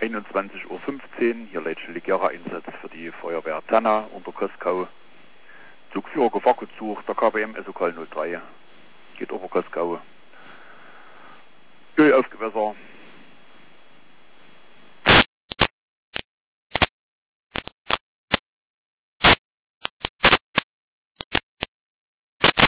21:15 Uhr, hier Leitschen Ligera-Einsatz für die Feuerwehr Tanna unter Koskau. Zugführer Gefahrgutzug der KBM SOKAL 03. Geht über Koskau. Öl auf Gewässer.